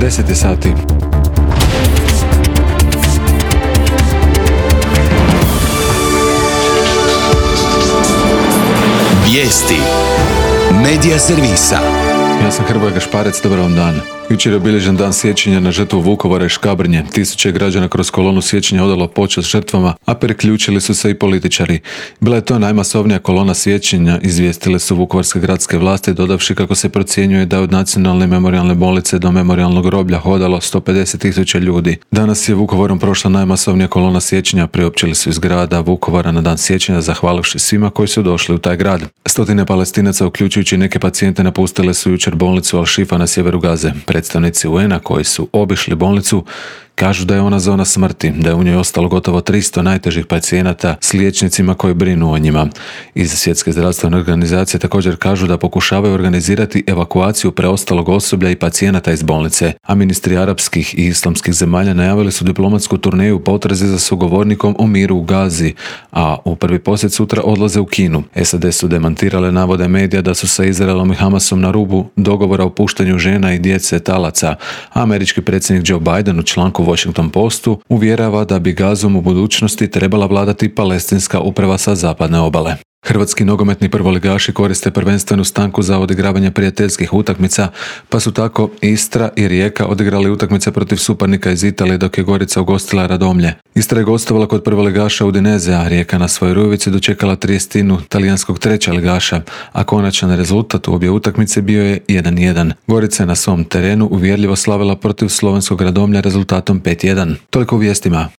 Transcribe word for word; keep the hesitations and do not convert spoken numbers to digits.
deset je sati. Vijesti Medija servisa. Ja sam Hrvoje Gašparec, dobar vam dan. Jučer je obilježen dan sjećanja na žrtvu Vukovara i Škabrnje. Tisuće građana kroz kolonu sjećanja odalo počast žrtvama, a priključili su se i političari. Bila je to najmasovnija kolona sjećanja, izvijestile su vukovarske gradske vlasti, dodavši kako se procjenjuje da je od nacionalne memorijalne bolnice do memorijalnog groblja hodalo sto pedeset tisuća ljudi. Danas je Vukovarom prošla najmasovnija kolona sjećanja, priopćili su iz grada Vukovara na dan sjećanja, zahvalivši svima koji su došli u taj grad. Stotine Palestinaca, uključujući neke pacijente, napustile su jučer bolnicu Al-Shifa na sjeveru Gaze. Predstavnici U N-a koji su obišli bolnicu kažu da je ona zona smrti, da je u njoj ostalo gotovo tristo najtežih pacijenata s liječnicima koji brinu o njima. Iz Svjetske zdravstvene organizacije također kažu da pokušavaju organizirati evakuaciju preostalog osoblja i pacijenata iz bolnice, a ministri arapskih i islamskih zemalja najavili su diplomatsku turneju u potrazi za sugovornikom o miru u Gazi, a u prvi posjet sutra odlaze u Kinu. S A D su demantirale navode medija da su sa Izraelom i Hamasom na rubu dogovora o puštanju žena i djece talaca, a američki predsjednik Joe Biden u članku Washington Postu uvjerava da bi Gazom u budućnosti trebala vladati palestinska uprava sa zapadne obale. Hrvatski nogometni prvoligaši koriste prvenstvenu stanku za odigravanje prijateljskih utakmica, pa su tako Istra i Rijeka odigrali utakmice protiv suparnika iz Italije, dok je Gorica ugostila Radomlje. Istra je gostovala kod prvoligaša Udineze, a Rijeka na svojoj Rujevici dočekala tridesetinu talijanskog treća ligaša, a konačan rezultat u obje utakmice bio je jedan jedan. Gorica je na svom terenu uvjerljivo slavila protiv slovenskog Radomlja rezultatom pet jedan. Toliko u vijestima.